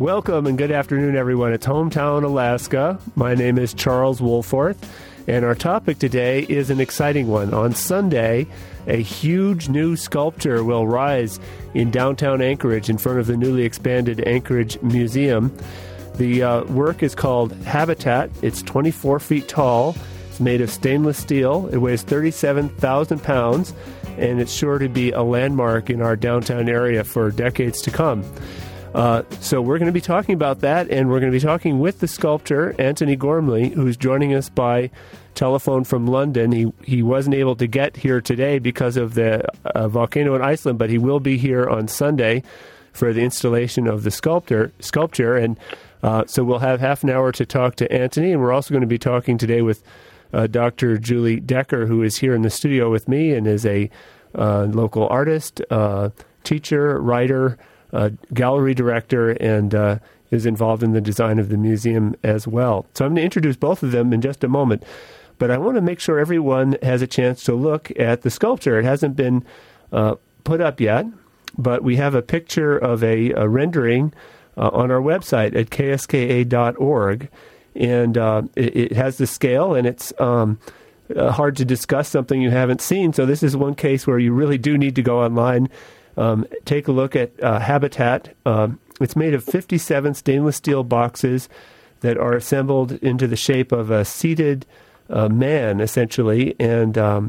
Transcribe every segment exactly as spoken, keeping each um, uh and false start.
Welcome and good afternoon, everyone. It's Hometown, Alaska. My name is Charles Woolforth, and our topic today is an exciting one. On Sunday, a huge new sculpture will rise in downtown Anchorage in front of the newly expanded Anchorage Museum. The uh, work is called Habitat. It's twenty-four feet tall. It's made of stainless steel. It weighs thirty-seven thousand pounds, and it's sure to be a landmark in our downtown area for decades to come. Uh, so we're going to be talking about that, and we're going to be talking with the sculptor, Antony Gormley, who's joining us by telephone from London. He he wasn't able to get here today because of the uh, volcano in Iceland, but he will be here on Sunday for the installation of the sculptor sculpture. And uh, so we'll have half an hour to talk to Antony, and we're also going to be talking today with uh, Doctor Julie Decker, who is here in the studio with me and is a uh, local artist, uh, teacher, writer, Uh, gallery director, and uh, is involved in the design of the museum as well. So I'm going to introduce both of them in just a moment, but I want to make sure everyone has a chance to look at the sculpture. It hasn't been uh, put up yet, but we have a picture of a, a rendering uh, on our website at k s k a dot org, and uh, it, it has the scale, and it's um, uh, hard to discuss something you haven't seen, so this is one case where you really do need to go online. Um, take a look at uh, Habitat. Um, it's made of fifty-seven stainless steel boxes that are assembled into the shape of a seated uh, man, essentially. And um,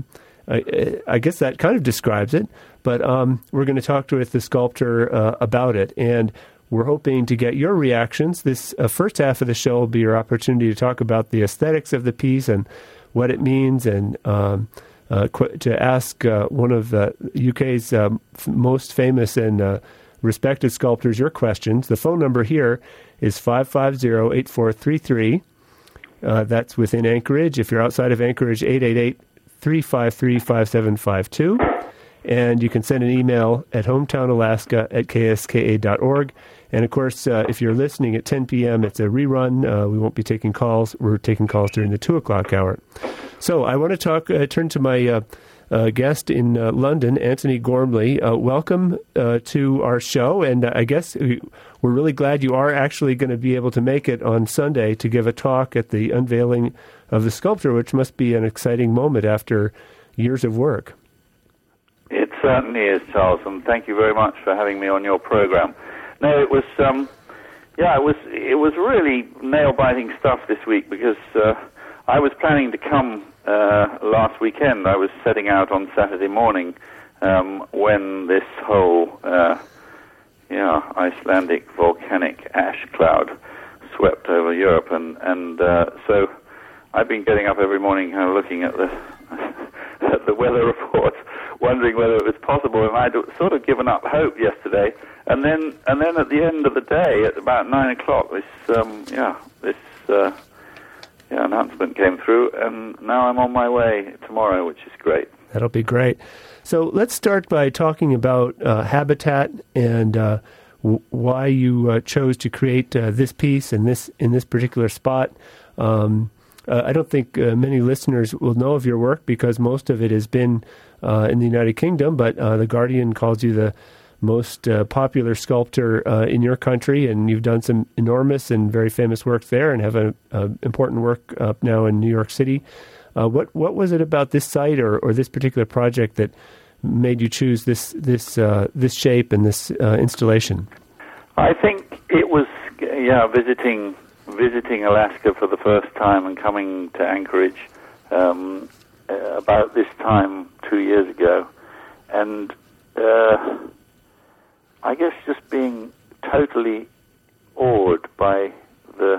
I, I guess that kind of describes it. But um, we're going to talk to with the sculptor uh, about it. And we're hoping to get your reactions. This uh, first half of the show will be your opportunity to talk about the aesthetics of the piece and what it means, and um Uh, qu- to ask uh, one of the U K's uh, f- most famous and uh, respected sculptors your questions. The phone number here is five five zero, eight four three three. Uh, that's within Anchorage. If you're outside of Anchorage, eight eight eight, three five three, five seven five two. And you can send an email at hometownalaska at k s k a dot org. And, of course, uh, if you're listening at ten p.m., it's a rerun. Uh, we won't be taking calls. We're taking calls during the two o'clock hour. So I want to talk. Uh, turn to my uh, uh, guest in uh, London, Antony Gormley. Uh, welcome uh, to our show, and uh, I guess we're really glad you are actually going to be able to make it on Sunday to give a talk at the unveiling of the sculpture, which must be an exciting moment after years of work. It certainly is, Charles, and thank you very much for having me on your program. No, it was, um, yeah, it was, it was really nail-biting stuff this week because uh, I was planning to come uh, last weekend. I was setting out on Saturday morning um, when this whole, uh, yeah, Icelandic volcanic ash cloud swept over Europe, and and uh, so I've been getting up every morning, kind of looking at the at the weather reports, wondering whether it was possible, and I'd sort of given up hope yesterday. And then, and then at the end of the day, at about nine o'clock, this, um, yeah, this uh, yeah, announcement came through, and now I'm on my way tomorrow, which is great. That'll be great. So let's start by talking about uh, Habitat and uh, w- why you uh, chose to create uh, this piece in this in this particular spot. Um, uh, I don't think uh, many listeners will know of your work because most of it has been uh, in the United Kingdom, but uh, The Guardian calls you the most uh, popular sculptor uh, in your country, and you've done some enormous and very famous work there and have an important work up now in New York City. Uh, what what was it about this site or, or this particular project that made you choose this this uh, this shape and this uh, installation? I think it was yeah visiting visiting Alaska for the first time and coming to Anchorage um, uh, about this time two years ago, and uh, I guess just being totally awed by the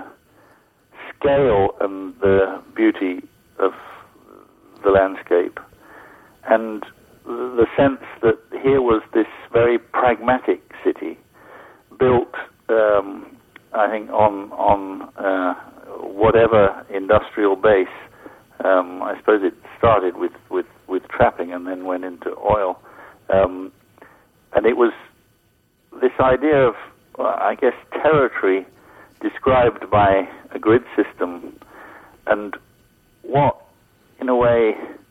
scale and the beauty of the landscape, and the sense that here was this very pragmatic city built, um, I think, on on uh, whatever industrial base. Um, I suppose it started with, with, with trapping and then went into oil, um, and it was this idea of, uh, I guess, territory described by a grid system, and what, in a way,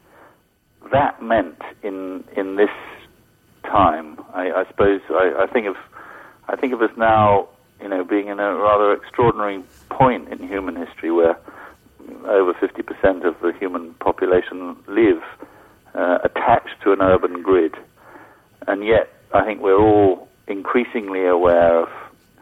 that meant in in this time. I, I suppose I, I think of I think of us now you know, being in a rather extraordinary point in human history where over fifty percent of the human population live uh, attached to an urban grid. And yet, I think we're all increasingly aware of,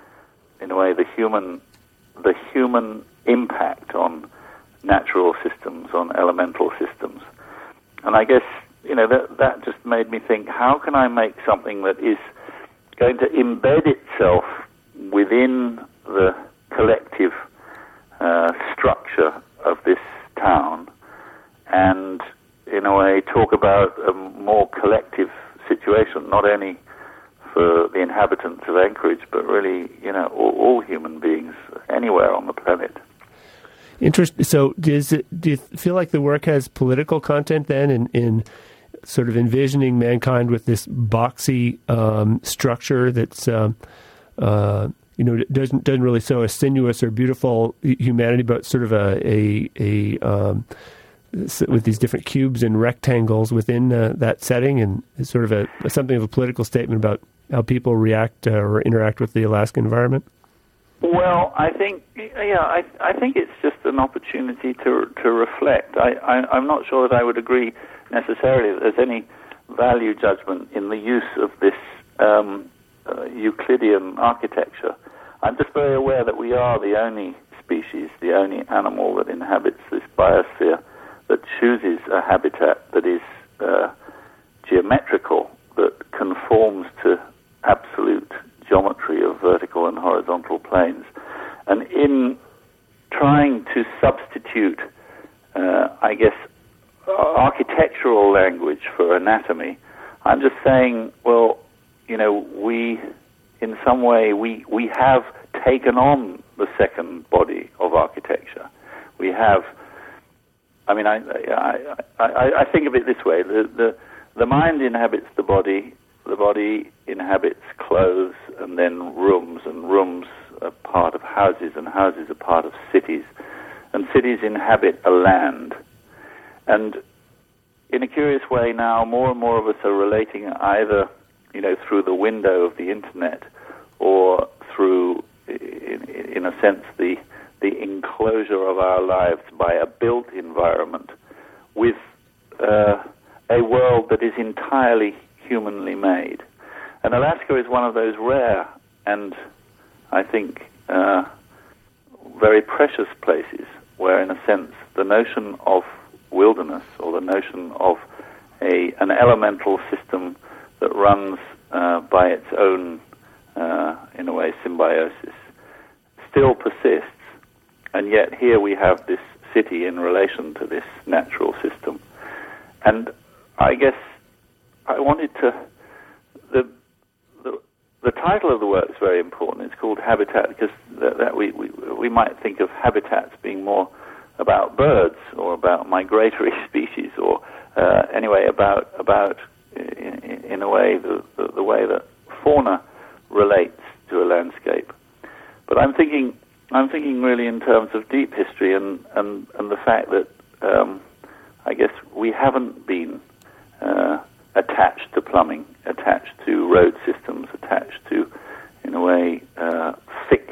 in a way, the human, the human impact on natural systems, on elemental systems. And I guess, you know, that, that just made me think, how can I make something that is going to embed itself within the collective uh, structure of this town and, in a way, talk about a more collective situation, not only for the inhabitants of Anchorage, but really, you know, all, all human beings anywhere on the planet. Interesting. So, does it, do you feel like the work has political content then, in, in sort of envisioning mankind with this boxy um, structure that's, um, uh, you know, doesn't doesn't really show a sinuous or beautiful humanity, but sort of a a, a um, with these different cubes and rectangles within uh, that setting, and it's sort of a something of a political statement about how people react uh, or interact with the Alaska environment? Well, I think, yeah, I, I think it's just an opportunity to to reflect. I, I, I'm not sure that I would agree necessarily that there's any value judgment in the use of this um, uh, Euclidean architecture. I'm just very aware that we are the only species, the only animal that inhabits this biosphere that chooses a habitat that is uh, geometrical, that conforms to absolute geometry of vertical and horizontal planes. And in trying to substitute, uh, I guess, architectural language for anatomy, I'm just saying, well, you know, we, in some way, we, we have taken on the second body of architecture. We have, I mean, I, I, I, I think of it this way, the, the, the mind inhabits the body, the body inhabits clothes and then rooms, and rooms are part of houses, and houses are part of cities, and cities inhabit a land. And in a curious way now, more and more of us are relating either, you know, through the window of the internet or through, in, in a sense, the the enclosure of our lives by a built environment with uh, a world that is entirely humanly made. And Alaska is one of those rare and, I think, uh, very precious places where, in a sense, the notion of wilderness, or the notion of a an elemental system that runs uh, by its own, uh, in a way, symbiosis, still persists. And yet here we have this city in relation to this natural system. And I guess I wanted to... The, the, the title of the work is very important. It's called Habitat, because that, that we, we, we might think of habitats being more about birds or about migratory species, or uh, anyway about about in, in a way the, the, the way that fauna relates to a landscape. But I'm thinking I'm thinking really in terms of deep history and and, and the fact that um, I guess we haven't been uh, attached to plumbing, attached to road systems, attached to, in a way, uh, fixed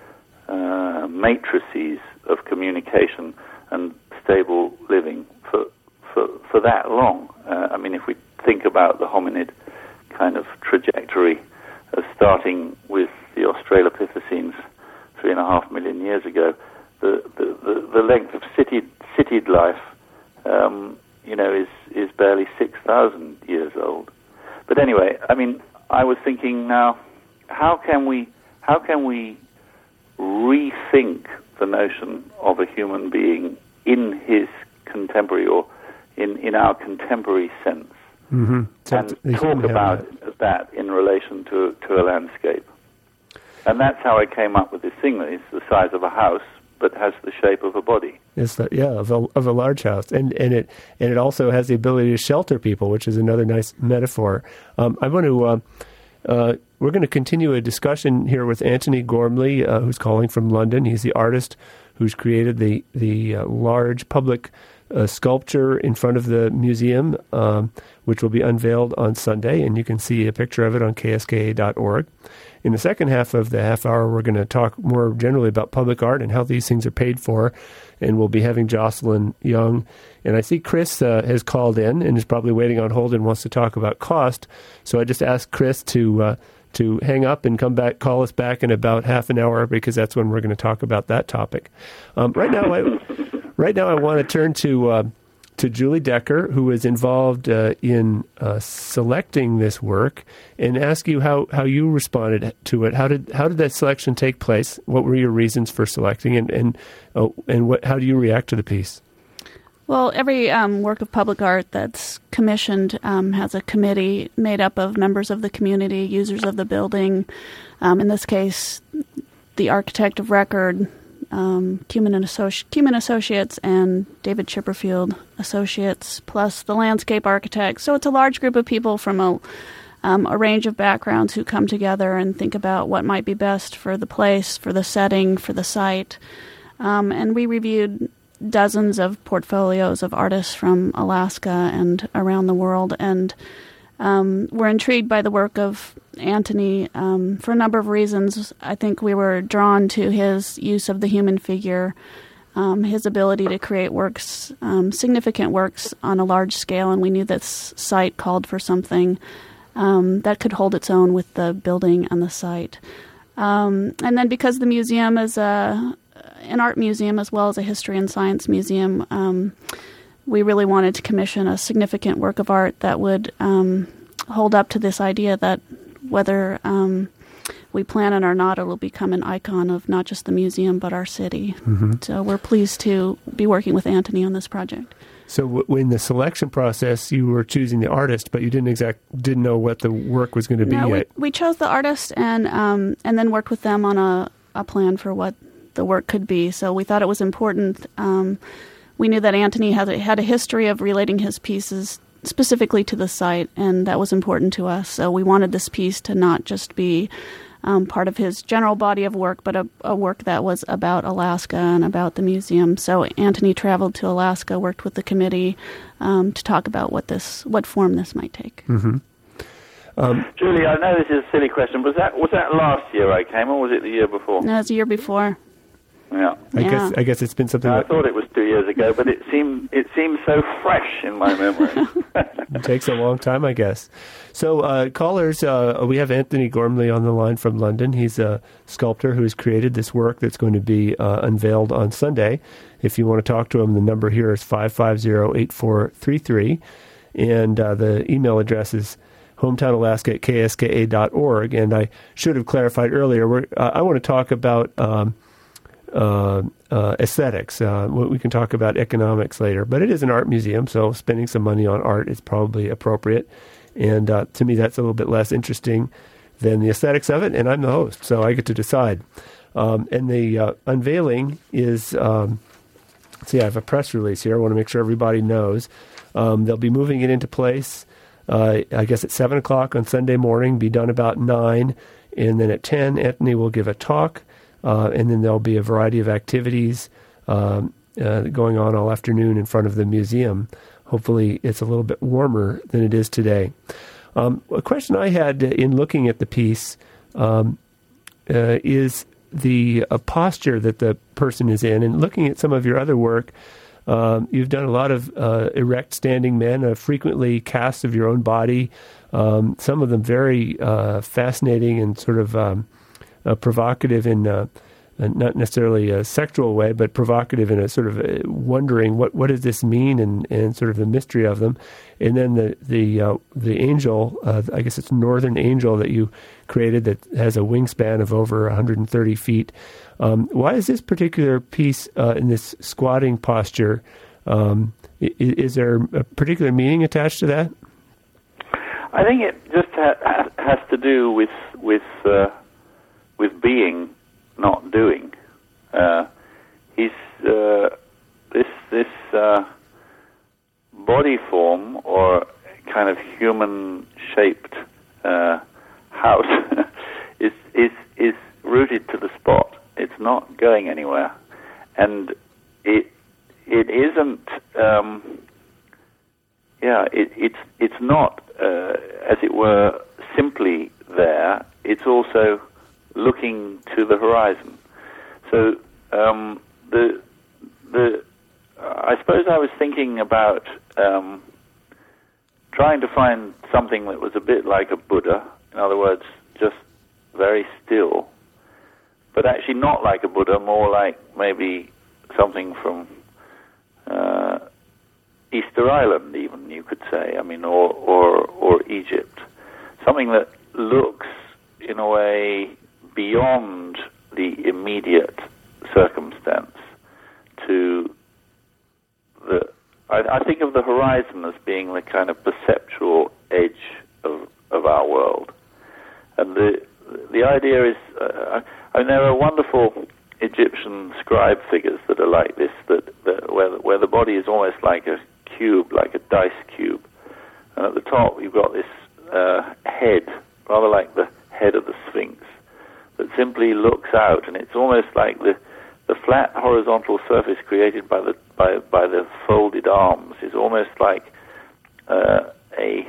uh, matrices of communication and stable living for for, for that long. Uh, I mean, if we think about the hominid kind of trajectory of starting with the Australopithecines three and a half million years ago, the the, the, the length of citied, citied life, um, you know, is, is barely six thousand years old. But anyway, I mean, I was thinking now, how can we how can we rethink the notion of a human being in his contemporary, or in, in our contemporary sense, mm-hmm. and talk about that. that in relation to to a landscape. And that's how I came up with this thing that is the size of a house but has the shape of a body. It's the, yeah, of a, of a large house, and and it and it also has the ability to shelter people, which is another nice metaphor. Um, I want to. Uh, uh, we're going to continue a discussion here with Antony Gormley, uh, who's calling from London. He's the artist who's created the the uh, large public a sculpture in front of the museum, um, which will be unveiled on Sunday, and you can see a picture of it on K S K A dot org. In the second half of the half hour, we're going to talk more generally about public art and how these things are paid for, and we'll be having Jocelyn Young. And I see Chris uh, has called in and is probably waiting on hold and wants to talk about cost. So I just asked Chris to uh, to hang up and come back, call us back in about half an hour, because that's when we're going to talk about that topic. Um, right now, I, right now I want to turn to uh, to Julie Decker, who is involved uh, in uh, selecting this work, and ask you how, how you responded to it. How did how did that selection take place? What were your reasons for selecting, and and oh, and what how do you react to the piece? Well, every um, work of public art that's commissioned um, has a committee made up of members of the community, users of the building. Um, in this case, the architect of record, um, Cumin and Associ- Cumin Associates, and David Chipperfield Associates, plus the landscape architect. So it's a large group of people from a, um, a range of backgrounds who come together and think about what might be best for the place, for the setting, for the site. Um, and we reviewed dozens of portfolios of artists from Alaska and around the world, and um, we're intrigued by the work of Antony um, for a number of reasons. I think we were drawn to his use of the human figure, um, his ability to create works, um, significant works on a large scale, and we knew this site called for something um, that could hold its own with the building and the site. Um, and then because the museum is a an art museum as well as a history and science museum, um, we really wanted to commission a significant work of art that would um, hold up to this idea that whether um, we plan it or not, it will become an icon of not just the museum but our city. Mm-hmm. So we're pleased to be working with Antony on this project. So w- in the selection process, you were choosing the artist, but you didn't exact didn't know what the work was going to be no, yet. We, we chose the artist and um, and then worked with them on a, a plan for what the work could be. So we thought it was important. Um, we knew that Antony had a, had a history of relating his pieces specifically to the site, and that was important to us. So we wanted this piece to not just be um, part of his general body of work, but a, a work that was about Alaska and about the museum. So Antony traveled to Alaska, worked with the committee um, to talk about what this, what form this might take. Mm-hmm. Um, Julie, I know this is a silly question. Was that was that last year I came, or was it the year before? No, it was the year before. Yeah, I yeah. guess I guess it's been something. No, that I thought it was two years ago, but it seemed it seems so fresh in my memory. It takes a long time, I guess. So, uh, callers, uh, we have Anthony Gormley on the line from London. He's a sculptor who has created this work that's going to be uh, unveiled on Sunday. If you want to talk to him, the number here is five five zero, eight four three three, and uh, the email address is hometownalaska at K S K A dot org. And I should have clarified earlier, we're, uh, I want to talk about Um, Uh, uh, aesthetics. Uh, we can talk about economics later, but it is an art museum, so spending some money on art is probably appropriate. And uh, to me, that's a little bit less interesting than the aesthetics of it, and I'm the host, so I get to decide. Um, and the uh, unveiling is, um, let's see, I have a press release here. I want to make sure everybody knows. Um, they'll be moving it into place, uh, I guess, at seven o'clock on Sunday morning, be done about nine, and then at ten, Anthony will give a talk. Uh, and then there'll be a variety of activities um, uh, going on all afternoon in front of the museum. Hopefully it's a little bit warmer than it is today. Um, a question I had in looking at the piece um, uh, is the uh, posture that the person is in. And looking at some of your other work, um, you've done a lot of uh, erect standing men, uh, frequently casts of your own body, um, some of them very uh, fascinating and sort of Um, Uh, provocative in uh, uh, not necessarily a sexual way, but provocative in a sort of uh, wondering what, what does this mean, and, and sort of the mystery of them. And then the the uh, the angel, uh, I guess it's Northern Angel that you created that has a wingspan of over one hundred thirty feet. Um, why is this particular piece uh, in this squatting posture? Um, is, is there a particular meaning attached to that? I think it just ha- has to do with with. Uh, with being, not doing. Uh, he's uh, this this uh, body form, or kind of human-shaped uh, house, is is is rooted to the spot. It's not going anywhere, and it it isn't um, yeah, it, it's it's not, uh, as it were, simply there. It's also looking to the horizon. So um, the the I suppose I was thinking about um, trying to find something that was a bit like a Buddha. In other words, just very still, but actually not like a Buddha, more like maybe something from uh, Easter Island, even, you could say. I mean, or or or Egypt. Something that looks, in a way, beyond the immediate circumstance to the... I, I think of the horizon as being the kind of perceptual edge of, of our world. And the the idea is... Uh, I mean, there are wonderful Egyptian scribe figures that are like this, that, that where, where the body is almost like a cube, like a dice cube. And at the top you've got this uh, head, rather like the head of the Sphinx, that simply looks out, and it's almost like the the flat horizontal surface created by the by by the folded arms is almost like uh, a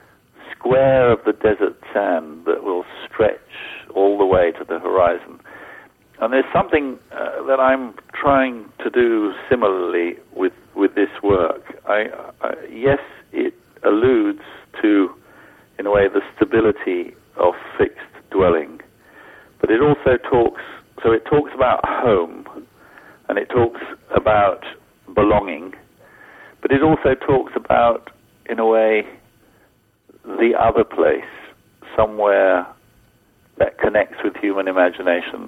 square of the desert sand that will stretch all the way to the horizon. And there's something uh, that I'm trying to do similarly with with this work. I, I yes, it alludes to, in a way, the stability of fixed dwelling. But it also talks, so it talks about home, and it talks about belonging, but it also talks about, in a way, the other place, somewhere that connects with human imagination.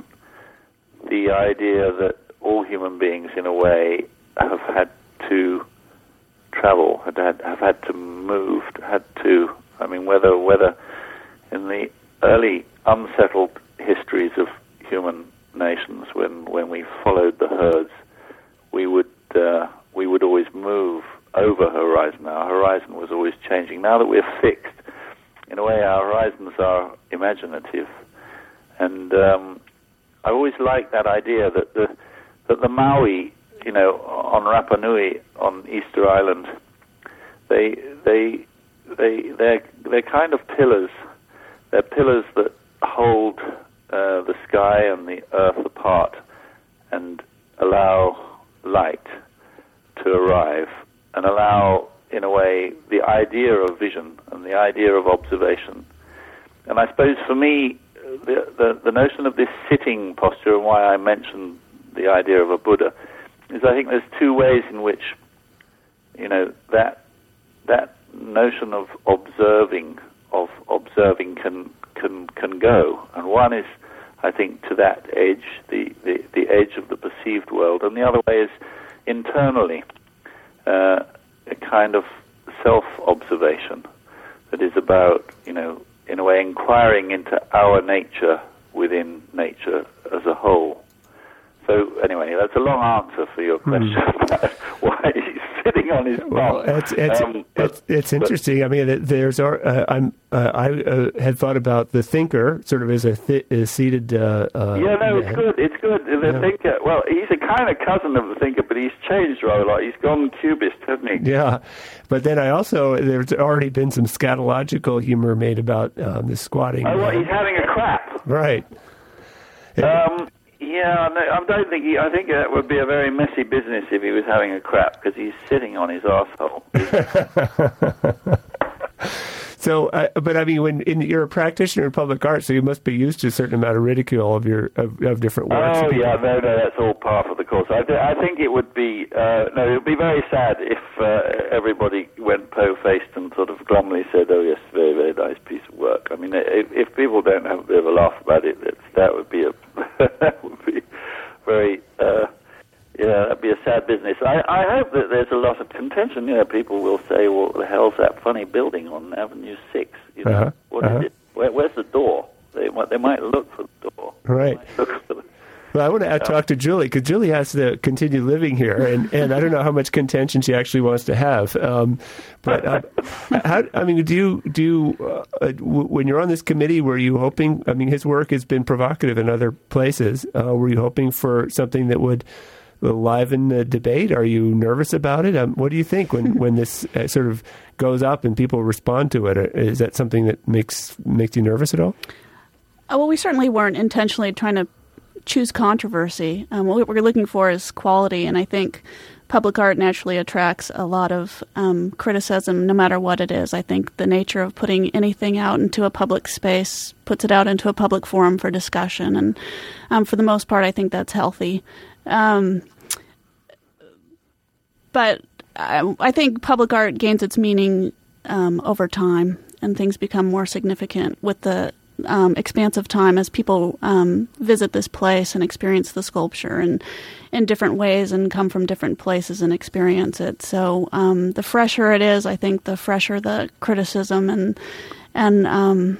The idea that all human beings, in a way, have had to travel, had, had have had to move, had to, I mean, whether whether in the early unsettled histories of human nations, when, when we followed the herds, we would uh, we would always move over horizon. Our horizon was always changing. Now that we're fixed, in a way, our horizons are imaginative, and um, I always like that idea that the that the Maui, you know, on Rapa Nui, on Easter Island, they they they they're they're kind of pillars. They're pillars that hold uh, the sky and the earth apart and allow light to arrive and allow, in a way, the idea of vision and the idea of observation. And I suppose for me, the the, the notion of this sitting posture, and why I mentioned the idea of a Buddha, is I think there's two ways in which, you know, that that notion of observing of observing can can can go. And one is, I think, to that edge, the, the, the edge of the perceived world, and the other way is internally, uh, a kind of self-observation that is about, you know, in a way, inquiring into our nature within nature as a whole. So, anyway, that's a long answer for your question mm. about why he's sitting on his bum. Well, it's it's, um, but, it's, it's interesting. I mean, there's uh, I'm uh, I uh, had thought about the thinker sort of as a, th- a seated. Uh, uh, yeah, no, man. it's good. It's good. The yeah. thinker. Well, he's a kind of cousin of the thinker, but he's changed rather a lot. He's gone cubist, hasn't he? Yeah, but then I also there's already been some scatological humor made about um, the squatting. Oh, well, he's having a crap. Right. Um. Yeah, no, I don't think he, I think that would be a very messy business if he was having a crap, because he's sitting on his arsehole. So, uh, but I mean, when in, you're a practitioner in public art, so you must be used to a certain amount of ridicule of your of, of different works. Oh yeah, no, no, that's all part of the course. I, th- I think it would be uh, no, it would be very sad if uh, everybody went po-faced and sort of glumly said, "Oh yes, very, very nice piece of work." I mean, if, if people don't have a bit of a laugh about it, that's, that would be a that would be very. Uh, Yeah, that'd be a sad business. I, I hope that there's a lot of contention. You know, people will say, "Well, the hell's that funny building on Avenue Six? You know, uh-huh. what uh-huh. is it? Where, where's the door? They might, they might look for the door. Right. Look for the, well, I want to talk to Julie, because Julie has to continue living here, and, and I don't know how much contention she actually wants to have. Um, but uh, how? I mean, do you do you, uh, w- when you're on this committee, were you hoping? I mean, his work has been provocative in other places. Uh, were you hoping for something that would liven the debate? Are you nervous about it? Um, what do you think when, when this uh, sort of goes up and people respond to it? Is that something that makes makes you nervous at all? Uh, well, we certainly weren't intentionally trying to choose controversy. Um, what we're looking for is quality, and I think public art naturally attracts a lot of um, criticism, no matter what it is. I think the nature of putting anything out into a public space puts it out into a public forum for discussion, and um, for the most part, I think that's healthy. Um, but I, I think public art gains its meaning um, over time, and things become more significant with the Um, expanse of time as people um, visit this place and experience the sculpture and in different ways and come from different places and experience it. So um, the fresher it is, I think the fresher the criticism, and and um,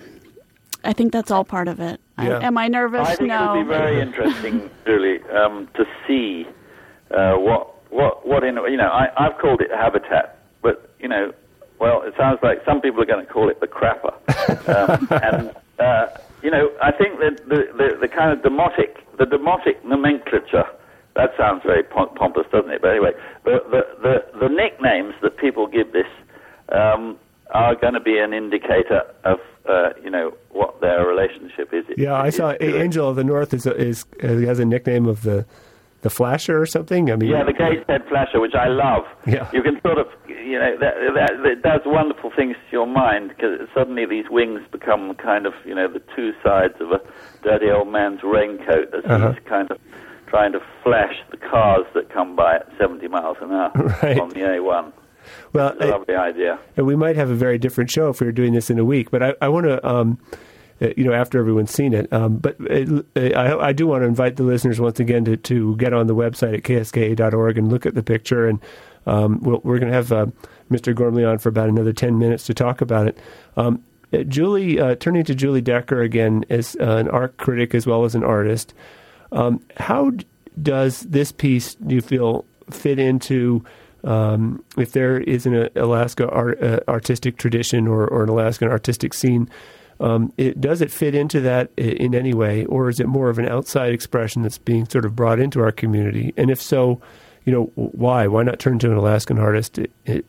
I think that's all part of it. Yeah. I, am I nervous? I think no. it would be very interesting, Julie, um, to see uh, what what what in you know I, I've called it habitat, but you know, well, it sounds like some people are going to call it the crapper, um, and. Uh, you know, I think that the, the, the kind of demotic, the demotic nomenclature, that sounds very pompous, doesn't it? But anyway, the, the, the, the nicknames that people give this um, are going to be an indicator of, uh, you know, what their relationship is. Yeah, I saw Angel of the North is, is has a nickname of the the Flasher or something. I mean, yeah, the Gateshead Flasher, which I love. Yeah. You can sort of, you know, that, that, that does wonderful things to your mind, because suddenly these wings become kind of, you know, the two sides of a dirty old man's raincoat as uh-huh. he's kind of trying to flash the cars that come by at seventy miles an hour right. on the A one. Well, it's a lovely I, idea. And we might have a very different show if we were doing this in a week, but I, I want to... Um, you know, after everyone's seen it. Um, but it, I, I do want to invite the listeners once again to, to get on the website at K S K A dot org and look at the picture. And um, we'll, we're going to have uh, Mister Gormley on for about another ten minutes to talk about it. Um, Julie, uh, turning to Julie Decker again, as uh, an art critic as well as an artist, um, how d- does this piece, do you feel, fit into... Um, if there is an Alaska art, uh, artistic tradition or, or an Alaskan artistic scene, Um, it, does it fit into that in any way, or is it more of an outside expression that's being sort of brought into our community? And if so, you know, why? Why not turn to an Alaskan artist? It, it,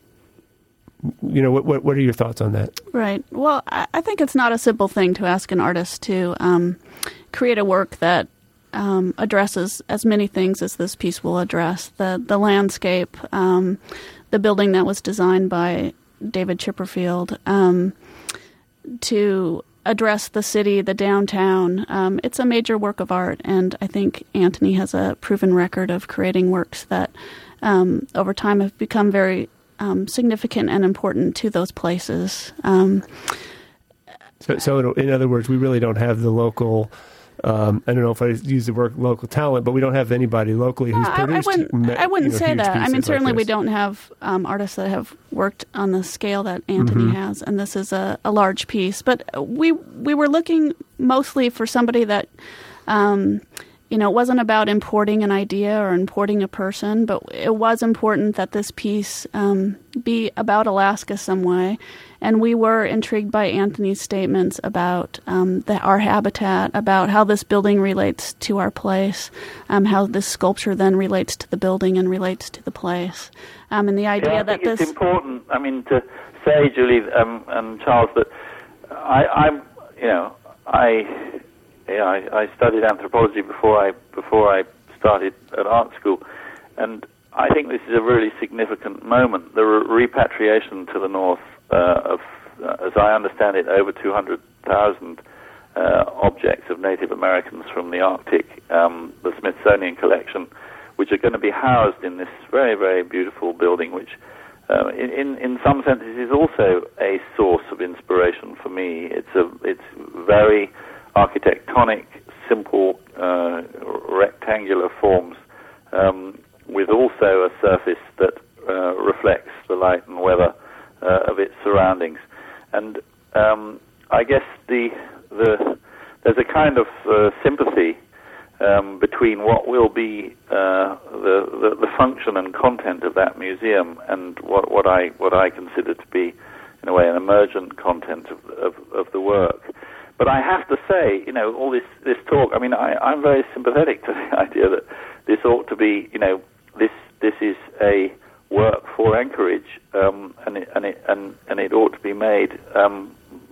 you know, what, what what are your thoughts on that? Right. Well, I, I think it's not a simple thing to ask an artist to um, create a work that um, addresses as many things as this piece will address. The, the landscape, um, the building that was designed by David Chipperfield, um to address the city, the downtown. Um, it's a major work of art, and I think Antony has a proven record of creating works that um, over time have become very um, significant and important to those places. Um, so, so in other words, we really don't have the local... Um, I don't know if I use the word local talent, but we don't have anybody locally who's no, produced. I, I wouldn't, me, I wouldn't you know, say that. I mean, certainly like we don't have um, artists that have worked on the scale that Antony mm-hmm. has, and this is a, a large piece. But we we were looking mostly for somebody that, um, you know, it wasn't about importing an idea or importing a person, but it was important that this piece um, be about Alaska some way. And we were intrigued by Antony's statements about um, the, our habitat, about how this building relates to our place, um, how this sculpture then relates to the building and relates to the place, um, and the idea yeah, I that think this. It's important. I mean, to say, Julie um, and Charles, that I, I'm, you know, I, yeah, I, I studied anthropology before I before I started at art school, and I think this is a really significant moment. The re- repatriation to the north. Uh, of, uh, as I understand it, over two hundred thousand uh, objects of Native Americans from the Arctic, um, the Smithsonian collection, which are going to be housed in this very, very beautiful building, which uh, in, in, in some senses is also a source of inspiration for me. It's a it's very architectonic, simple, uh, rectangular forms, um, with also a surface that uh, reflects the light and weather Uh, of its surroundings, and um, I guess the the there's a kind of uh, sympathy um, between what will be uh, the, the the function and content of that museum and what what I what I consider to be, in a way, an emergent content of of, of the work. but I have to say, you know, all this, this talk, I mean, I, I'm very sympathetic to the idea that this ought to be, you know, this this is a work for Anchorage, um, and, it, and, it, and, and it ought to be made um,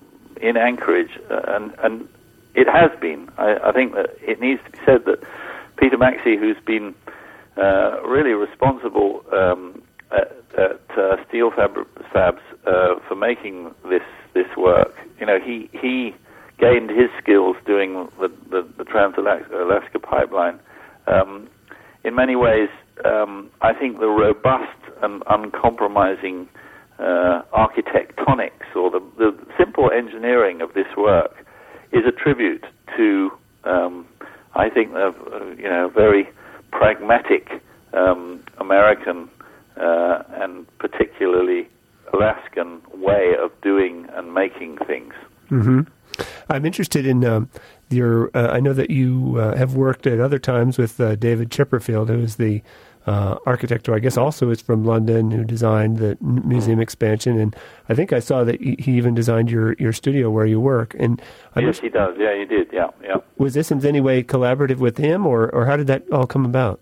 in Anchorage, uh, and, and it has been. I, I think that it needs to be said that Peter Maxey, who's been uh, really responsible um, at, at uh, Steel Fab, Fabs uh, for making this this work, you know, he he gained his skills doing the, the, the Trans-Alaska Pipeline. Um, in many ways, um, I think the robust and uncompromising uh, architectonics, or the, the simple engineering of this work, is a tribute to, um, I think, a, you know, very pragmatic um, American uh, and particularly Alaskan way of doing and making things. Mm-hmm. I'm interested in um, your. Uh, I know that you uh, have worked at other times with uh, David Chipperfield, who is the uh, architect, who I guess also is from London, who designed the museum expansion. And I think I saw that he even designed your, your studio where you work. And I'm yes, he does. Yeah, he did. Yeah, yeah. Was this in any way collaborative with him, or, or how did that all come about?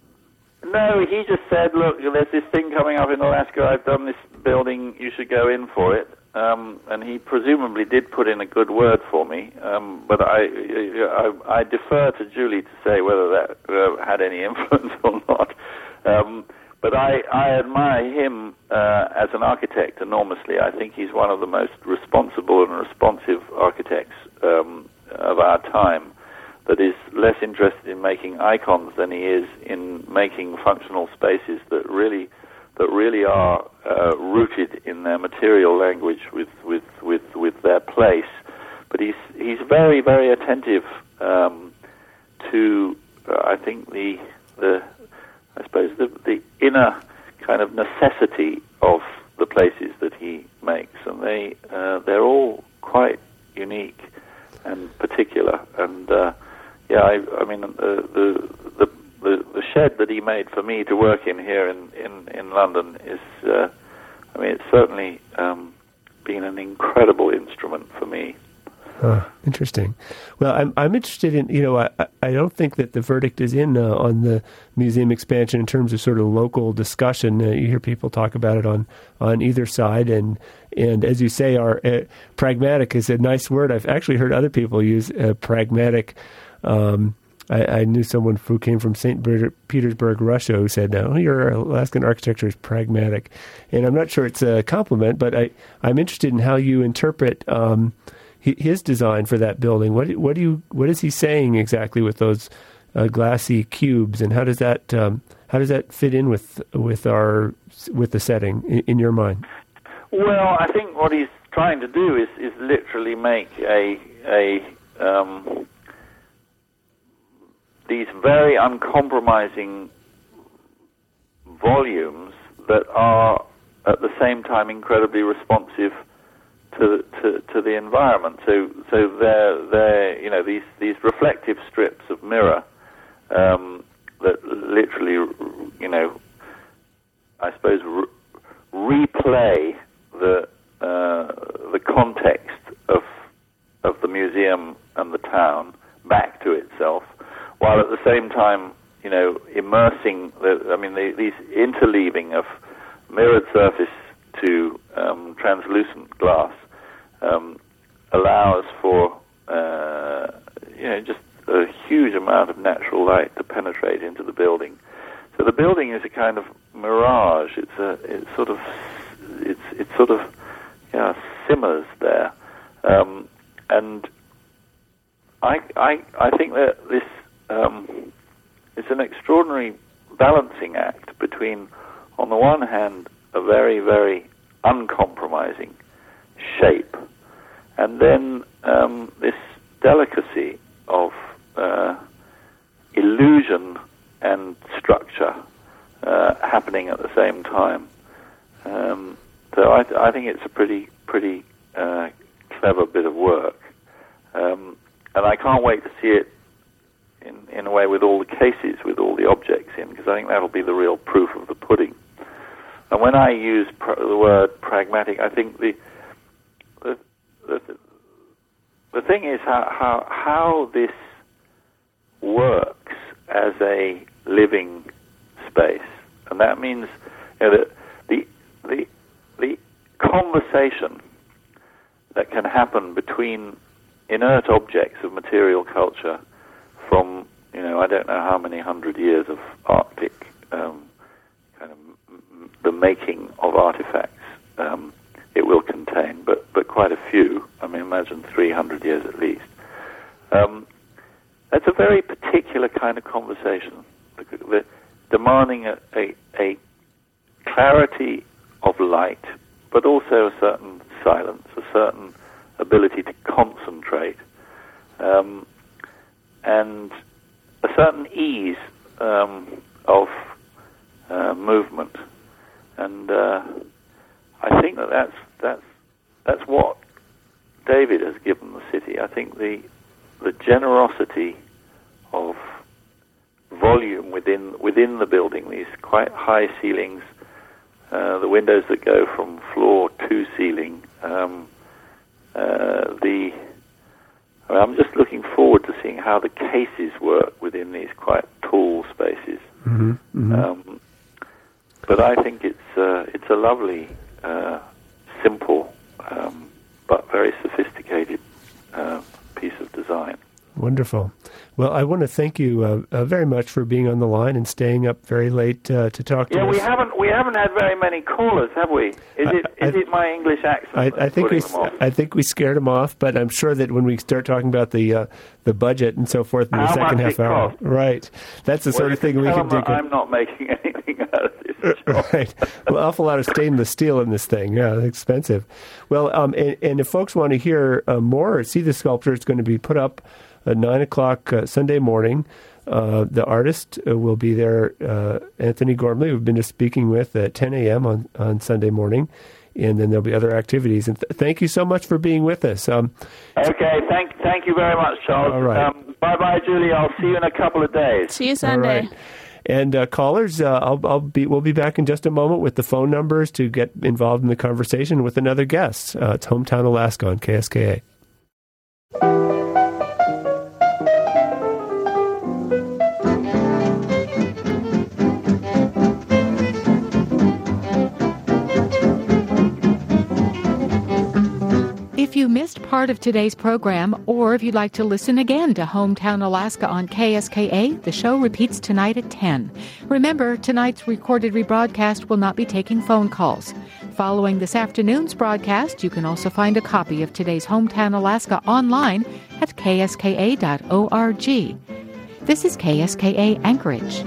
No, he just said, look, there's this thing coming up in Alaska. I've done this building. You should go in for it. Um, and he presumably did put in a good word for me, um, but I, I, I defer to Julie to say whether that uh, had any influence or not. Um, but I, I admire him uh, as an architect enormously. I think he's one of the most responsible and responsive architects um, of our time, that is less interested in making icons than he is in making functional spaces that really that really are uh, rooted in their material language with, with, with, with their place. But he's he's very, very attentive um, to, uh, I think, the, the I suppose, the, the inner kind of necessity of the places that he makes. And they, uh, they're all quite unique and particular. And, uh, yeah, I, I mean, uh, the, the The, the shed that he made for me to work in here in, in, in London is, uh, I mean, it's certainly um, been an incredible instrument for me. Uh, interesting. Well, I'm I'm interested in, you know, I, I don't think that the verdict is in uh, on the museum expansion in terms of sort of local discussion. Uh, you hear people talk about it on, on either side, and and as you say, our uh, pragmatic is a nice word. I've actually heard other people use uh, pragmatic. Um, I, I knew someone who came from Saint Petersburg, Russia, who said, "No, your Alaskan architecture is pragmatic," and I'm not sure it's a compliment, but I, I'm interested in how you interpret um, his design for that building. What what do you what is he saying exactly with those uh, glassy cubes, and how does that um, how does that fit in with with our with the setting in, in your mind? Well, I think what he's trying to do is is literally make a a um, these very uncompromising volumes that are at the same time incredibly responsive to to, to the environment. So so they're they're you know these these reflective strips of mirror um, that literally you know I suppose re- replay the uh, the context of of the museum and the town back to itself, while at the same time, you know, immersing, the, I mean, the, these interleaving of mirrored surface to um, translucent glass um, allows for, uh, you know, just a huge amount of natural light to penetrate into the building. So the building is a kind of mirage. It's a, it's sort of, it's, it's sort of, yeah, simmers there, um, and I, I, I think that this. Um, it's an extraordinary balancing act between, on the one hand, a very, very uncompromising shape, and then um, this delicacy of uh, illusion and structure uh, happening at the same time. Um, so I, th- I think it's a pretty, pretty uh, clever bit of work, um, and I can't wait to see it in, in a way with all the cases, with all the objects in, because I think that'll be the real proof of the pudding. And when I use pr- the word pragmatic, I think the the, the the thing is how, how how this works as a living space, and that means, you know, that the the the conversation that can happen between inert objects of material culture from, you know, I don't know how many hundred years of Arctic um, kind of m- the making of artifacts um, it will contain, but, but quite a few. I mean, imagine three hundred years at least. Um, that's a very particular kind of conversation, the, the, demanding a, a, a clarity of light, but also a certain silence, a certain ability to concentrate, um, and a certain ease um, of uh, movement. And uh, I think that that's, that's, that's what David has given the city. I think the, the generosity of volume within, within the building, these quite high ceilings, uh, the windows that go from floor to ceiling, um, uh, the I mean, I'm just looking forward to seeing how the cases work within these quite tall spaces. Mm-hmm, mm-hmm. Um, but I think it's uh, it's a lovely, uh, simple, um, but very sophisticated uh, piece of design. Wonderful. Well, I want to thank you uh, uh, very much for being on the line and staying up very late uh, to talk to yeah, us. Yeah, we haven't we haven't had very many callers, have we? Is I, it is I, it my English accent? I, I think we I think we scared them off, but I'm sure that when we start talking about the uh, the budget and so forth in the How second much half it hour, cost? right? That's the well, sort of thing we can do. I'm not making anything out of this. Right. Well, an awful lot of stainless steel in this thing. Yeah, it's expensive. Well, um, and, and if folks want to hear uh, more or see the sculpture, it's going to be put up at nine o'clock uh, Sunday morning. Uh, the artist uh, will be there, uh, Anthony Gormley, who we've been just speaking with at ten a.m. on, on Sunday morning. And then there'll be other activities. And th- thank you so much for being with us. Um, okay, thank thank you very much, Charles. All right. Um, bye-bye, Julie. I'll see you in a couple of days. See you Sunday. All right. And uh, callers, uh, I'll, I'll be we'll be back in just a moment with the phone numbers to get involved in the conversation with another guest. Uh, it's Hometown Alaska on K S K A. If you missed part of today's program, or if you'd like to listen again to Hometown Alaska on K S K A, the show repeats tonight at ten. Remember, tonight's recorded rebroadcast will not be taking phone calls. Following this afternoon's broadcast, you can also find a copy of today's Hometown Alaska online at k s k a dot org. This is K S K A Anchorage.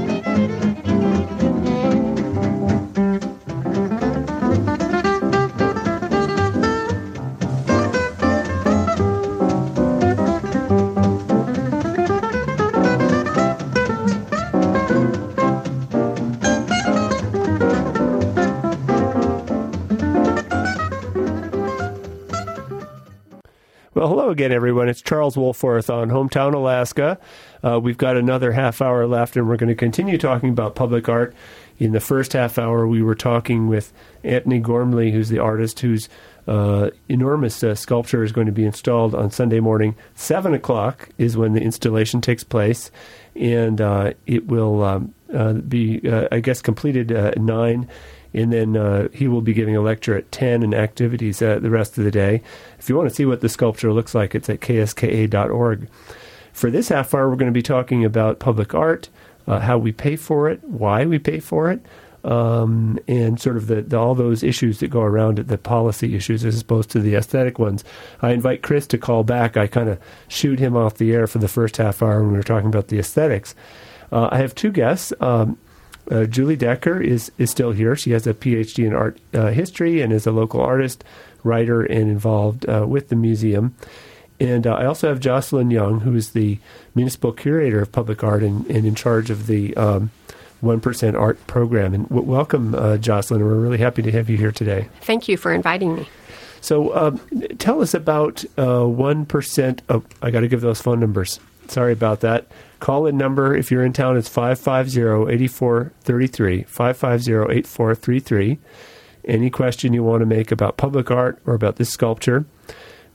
Well, hello again, everyone. It's Charles Wolforth on Hometown Alaska. Uh, we've got another half hour left, and we're going to continue talking about public art. In the first half hour, we were talking with Anthony Gormley, who's the artist whose uh, enormous uh, sculpture is going to be installed on Sunday morning. seven o'clock is when the installation takes place, and uh, it will um, uh, be, uh, I guess, completed uh, at nine. And then uh, he will be giving a lecture at ten and activities uh, the rest of the day. If you want to see what the sculpture looks like, it's at k s k a dot org. For this half hour, we're going to be talking about public art, uh, how we pay for it, why we pay for it, um, and sort of the, the, all those issues that go around it, the policy issues as opposed to the aesthetic ones. I invite Chris to call back. I kind of shooed him off the air for the first half hour when we were talking about the aesthetics. Uh, I have two guests. Um, Uh, Julie Decker is, is still here. She has a P H D in art uh, history and is a local artist, writer, and involved uh, with the museum. And uh, I also have Jocelyn Young, who is the municipal curator of public art and, and in charge of the um, one percent Art program. And w- welcome, uh, Jocelyn. We're really happy to have you here today. Thank you for inviting me. So um, tell us about uh, one percent. Oh, I got to give those phone numbers. Sorry about that. Call-in number, if you're in town, is five five zero, eight four three three, five five zero, eight four three three. Any question you want to make about public art or about this sculpture.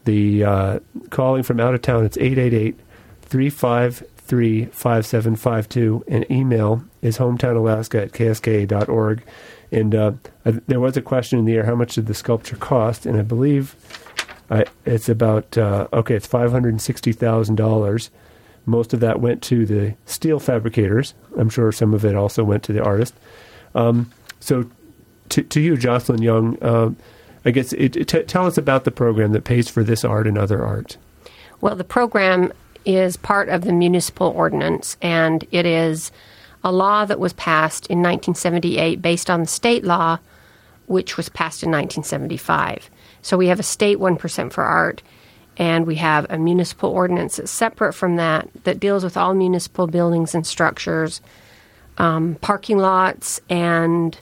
The uh, calling from out of town, it's eight eight eight, three five three, five seven five two, and email is hometownalaska at k s k a dot org. And uh, I, there was a question in the air, how much did the sculpture cost? And I believe I, it's about, uh, okay, it's five hundred sixty thousand dollars. Most of that went to the steel fabricators. I'm sure some of it also went to the artist. Um, so to, to you, Jocelyn Young, uh, I guess it, it, t- tell us about the program that pays for this art and other art. Well, the program is part of the municipal ordinance, and it is a law that was passed in nineteen seventy-eight based on the state law, which was passed in nineteen seventy-five. So we have a state one percent for art, and we have a municipal ordinance that's separate from that that deals with all municipal buildings and structures, um, parking lots, and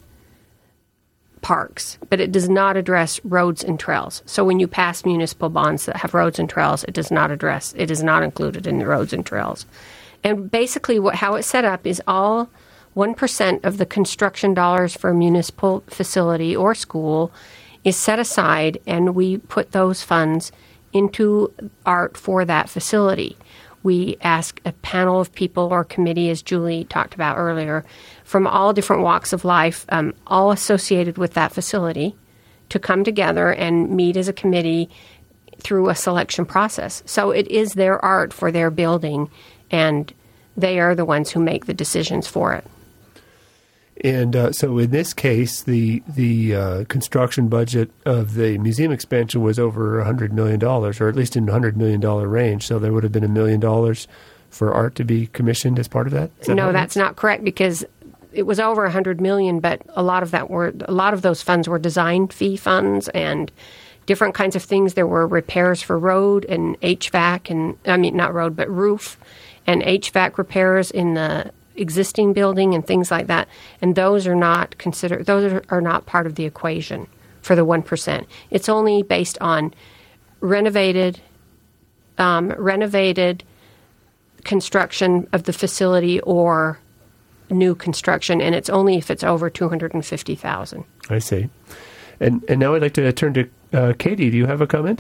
parks. But it does not address roads and trails. So when you pass municipal bonds that have roads and trails, it does not address, it is not included in the roads and trails. And basically what, how it's set up is all one percent of the construction dollars for a municipal facility or school is set aside, and we put those funds into art for that facility. We ask a panel of people or committee, as Julie talked about earlier, from all different walks of life, um, all associated with that facility, to come together and meet as a committee through a selection process. So it is their art for their building, and they are the ones who make the decisions for it. And uh, so in this case, the the uh, construction budget of the museum expansion was over one hundred million dollars, or at least in the one hundred million dollars range. So there would have been a million dollars for art to be commissioned as part of that? that no, that's not correct, because it was over one hundred million dollars, but a lot of that were a lot of those funds were design fee funds and different kinds of things. There were repairs for road and H V A C, and I mean not road, but roof and H V A C repairs in the existing building and things like that. And those are not considered; those are, are not part of the equation for the one percent. It's only based on renovated, um, renovated construction of the facility or new construction, and it's only if it's over two hundred and fifty thousand. I see. And and now I'd like to turn to uh, Katie. Do you have a comment?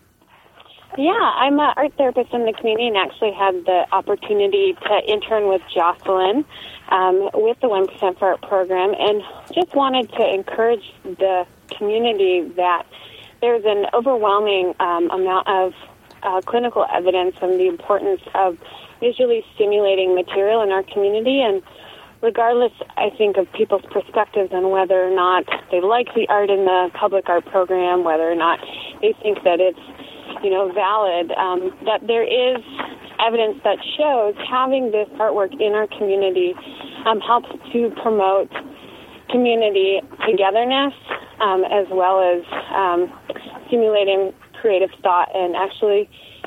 Yeah, I'm an art therapist in the community and actually had the opportunity to intern with Jocelyn um, with the one percent for Art program, and just wanted to encourage the community that there's an overwhelming um, amount of uh, clinical evidence on the importance of visually stimulating material in our community. And regardless, I think, of people's perspectives on whether or not they like the art in the public art program, whether or not they think that it's you know, valid, um, that there is evidence that shows having this artwork in our community um, helps to promote community togetherness, um, as well as um, stimulating creative thought and actually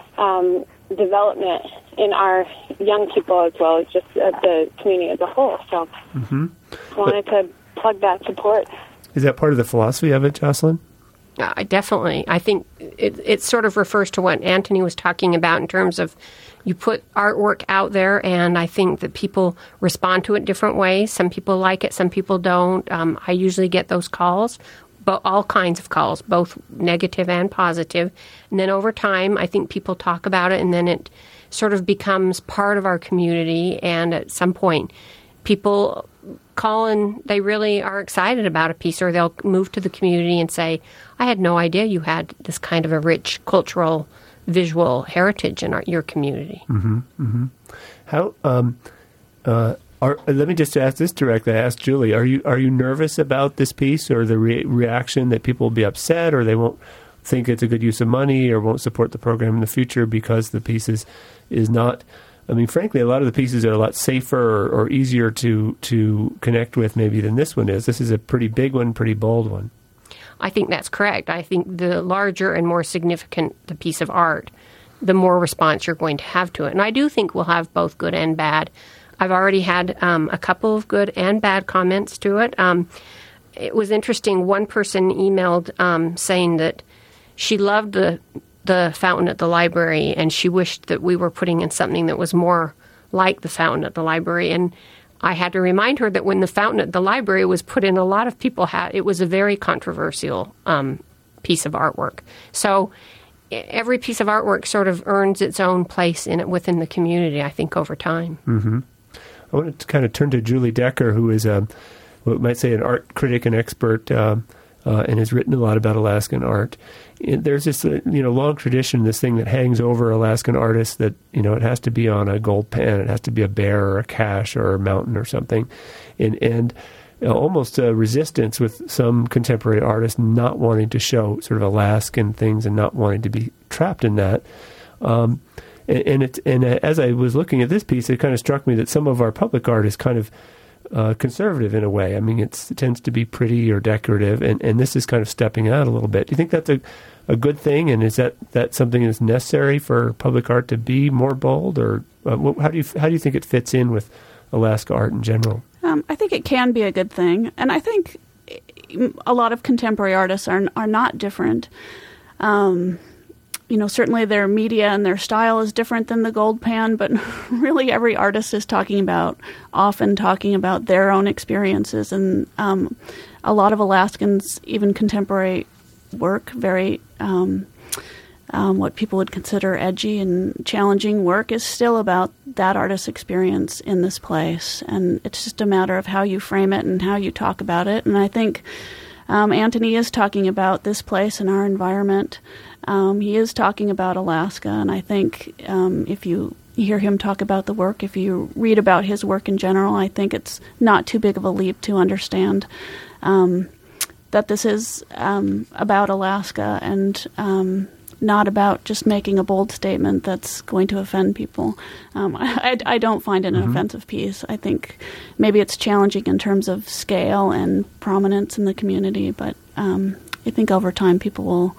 um, development in our young people as well as just uh, the community as a whole. So mm-hmm. wanted to plug that support. Is that part of the philosophy of it, Jocelyn? Uh, definitely. I think it, it sort of refers to what Anthony was talking about in terms of you put artwork out there, and I think that people respond to it different ways. Some people like it, some people don't. Um, I usually get those calls, but all kinds of calls, both negative and positive. And then over time, I think people talk about it, and then it sort of becomes part of our community, and at some point, people call and they really are excited about a piece, or they'll move to the community and say, I had no idea you had this kind of a rich cultural visual heritage in our, your community. Mm-hmm, mm-hmm. How, um, uh, are, let me just ask this directly. I asked Julie, are you are you nervous about this piece, or the re- reaction that people will be upset, or they won't think it's a good use of money, or won't support the program in the future because the piece is, is not... I mean, frankly, a lot of the pieces are a lot safer or, or easier to to connect with maybe than this one is. This is a pretty big one, pretty bold one. I think that's correct. I think the larger and more significant the piece of art, the more response you're going to have to it. And I do think we'll have both good and bad. I've already had um, a couple of good and bad comments to it. Um, it was interesting. One person emailed um, saying that she loved the the fountain at the library, and she wished that we were putting in something that was more like the fountain at the library. And I had to remind her that when the fountain at the library was put in, a lot of people had, it was a very controversial um, piece of artwork. So every piece of artwork sort of earns its own place in it within the community, I think, over time. Mm-hmm. I want to kind of turn to Julie Decker, who is a, what might say an art critic and expert, uh, uh, and has written a lot about Alaskan art. And there's this, uh, you know, long tradition, this thing that hangs over Alaskan artists that, you know, it has to be on a gold pan, it has to be a bear or a cache or a mountain or something, and and uh, almost a resistance with some contemporary artists not wanting to show sort of Alaskan things and not wanting to be trapped in that. Um, and and, it, and uh, as I was looking at this piece, it kind of struck me that some of our public art is kind of uh, conservative in a way. I mean, it's, it tends to be pretty or decorative, and, and this is kind of stepping out a little bit. Do you think that's a, a good thing, and is that, that something that's necessary for public art to be more bold, or uh, what, how do you how do you think it fits in with Alaska art in general? Um, I think it can be a good thing, and I think a lot of contemporary artists are are not different. Um, you know, certainly their media and their style is different than the gold pan, but really every artist is talking about, often talking about their own experiences, and um, a lot of Alaskans, even contemporary work, very um, um, what people would consider edgy and challenging work, is still about that artist's experience in this place, and it's just a matter of how you frame it and how you talk about it. And I think um, Antony is talking about this place and our environment. Um, he is talking about Alaska, and I think um, if you hear him talk about the work, if you read about his work in general, I think it's not too big of a leap to understand um, that this is um, about Alaska and um, not about just making a bold statement that's going to offend people. Um, I, I don't find it an mm-hmm. offensive piece. I think maybe it's challenging in terms of scale and prominence in the community, but um, I think over time people will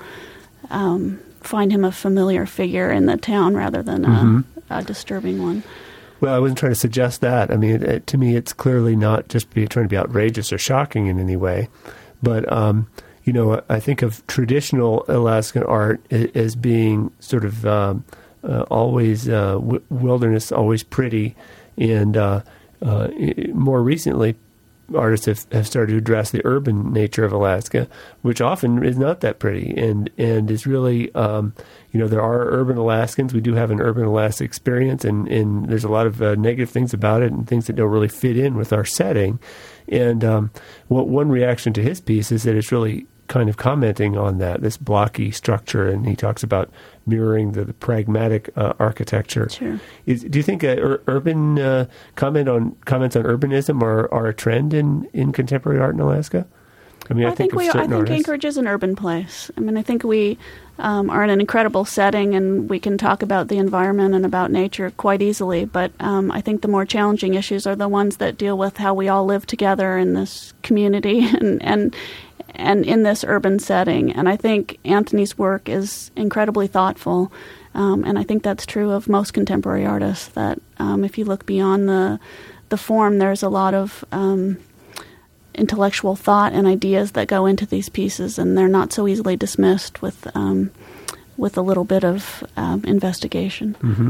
um, find him a familiar figure in the town rather than mm-hmm. a, a disturbing one. Well, I wasn't trying to suggest that. I mean, it, to me, it's clearly not just be, trying to be outrageous or shocking in any way. But, um, you know, I think of traditional Alaskan art as being sort of um, uh, always uh, w- wilderness, always pretty. And uh, uh, more recently, artists have, have started to address the urban nature of Alaska, which often is not that pretty and, and is really, um, you know, there are urban Alaskans. We do have an urban Alaska experience, and, and there's a lot of uh, negative things about it and things that don't really fit in with our setting. And um, what one reaction to his piece is that it's really kind of commenting on that, this blocky structure, and he talks about mirroring the, the pragmatic uh, architecture. Sure. Is, do you think uh, ur- urban uh, comment on comments on urbanism are, are a trend in, in contemporary art in Alaska? I mean, well, I, think, I think we. I think artists. Anchorage is an urban place. I mean, I think we um, are in an incredible setting, and we can talk about the environment and about nature quite easily. But um, I think the more challenging issues are the ones that deal with how we all live together in this community and and and in this urban setting. And I think Antony's work is incredibly thoughtful, um, and I think that's true of most contemporary artists. That um, if you look beyond the the form, there's a lot of um, intellectual thought and ideas that go into these pieces, and they're not so easily dismissed with um, with a little bit of um, investigation. Mm-hmm,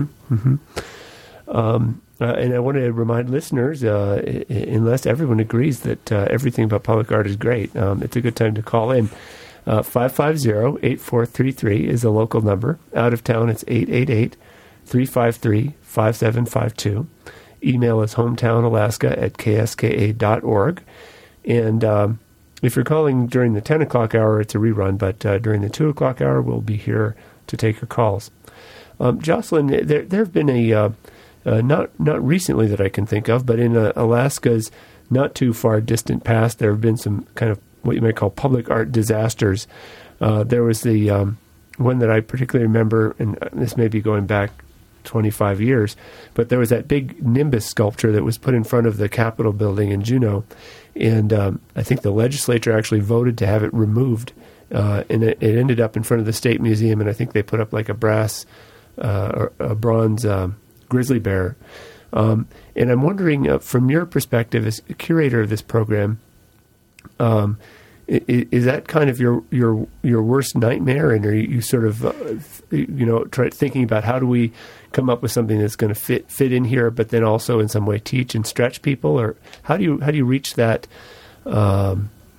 mm-hmm. Um, uh, and I want to remind listeners, uh, I- unless everyone agrees that uh, everything about public art is great, um, it's a good time to call in. Uh, five five zero, eight four three three is a local number. Out of town, it's eight eight eight, three five three, five seven five two. Email is hometownalaska at k s k a dot org. And um, if you're calling during the ten o'clock hour, it's a rerun, but uh, during the two o'clock hour, we'll be here to take your calls. Um, Jocelyn, there there have been a, uh, uh, not not recently that I can think of, but in uh, Alaska's not too far distant past, there have been some kind of what you might call public art disasters. Uh, there was the um, one that I particularly remember, and this may be going back twenty-five years, but there was that big Nimbus sculpture that was put in front of the Capitol building in Juneau. And um, I think the legislature actually voted to have it removed, uh, and it, it ended up in front of the State Museum, and I think they put up like a brass uh, or a bronze um, grizzly bear. Um, and I'm wondering, uh, from your perspective as curator of this program, um, is, is that kind of your your your worst nightmare? And are you sort of, uh, you know, try thinking about how do we come up with something that's going to fit fit in here, but then also in some way teach and stretch people, or how do you how do you reach that um,